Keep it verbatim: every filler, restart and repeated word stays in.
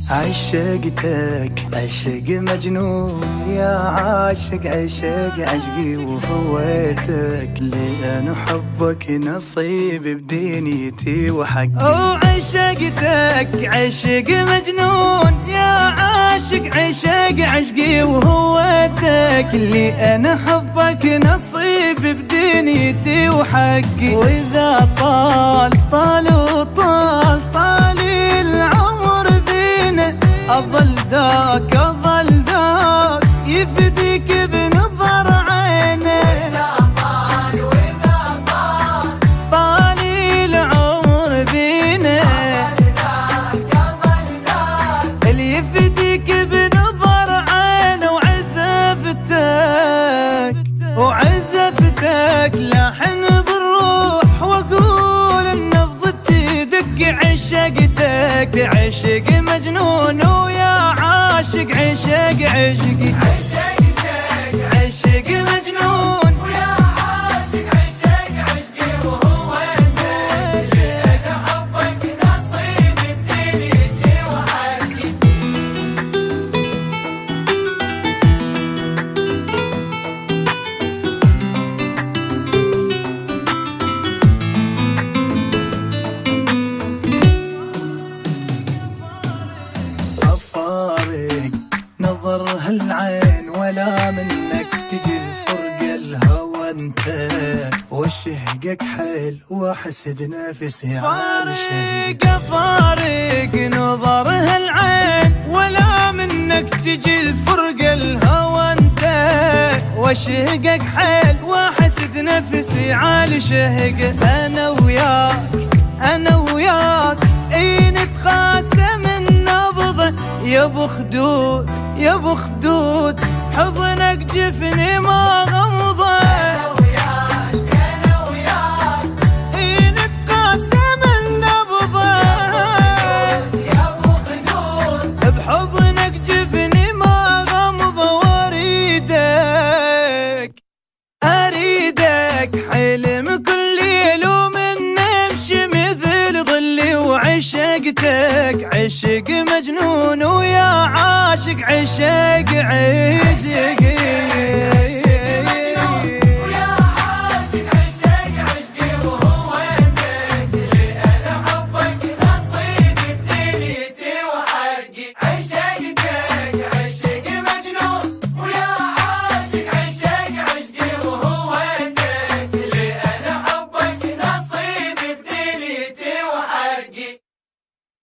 عشقتك عشق مجنون يا عاشق، عشق عشقي وهويتك، لأن حبك نصيب بدنيتي وحقي. وعشقتك عشق مجنون يا عاشق، عشق عشقي وهويتك، لأن حبك نصيب بدنيتي وحقي. وإذا طال طال وطال طال العمر بينا، أظل ذاك أظل ذاك يفديك بنظر عينه. وإذا طال وإذا طال طال العمر بينا، أظل ذاك أظل ذاك اللي يفديك بنظر عينه. وعزفتك وعزفتك لاحن بالروح، واقول النبض تدق. عشقتك عشق مجنون ويا عاشق، عشق عشقي. عشقتك عشق مجنون ويا عاشق، عشق عشقي وهويتك، لأن حبك نصيب بدنيتي وحقي. أفارق نظر هالعين ولا منك تجي الفرق الهوى انت، وشهقك حيل واحسد نفسي على شهقك. فارق فارق نظر هالعين ولا منك تجي الفرق الهوى انت، وشهقك حيل واحسد نفسي على شهق. انا وياك انا وياك اي نتقاسم النبض، يا ابو خدود يا ابو خدود، حضنك جفني ما غمضه. أنا وياك أنا وياك اي نتقاسم النبض، يا أبو خدود، بحضنك جفني ما غمض. واريدك اريدك حلم كل ليل ومن نمشي مثل ظلي. وعشقتك عشق مجنون ويا عاشق، عشق عشق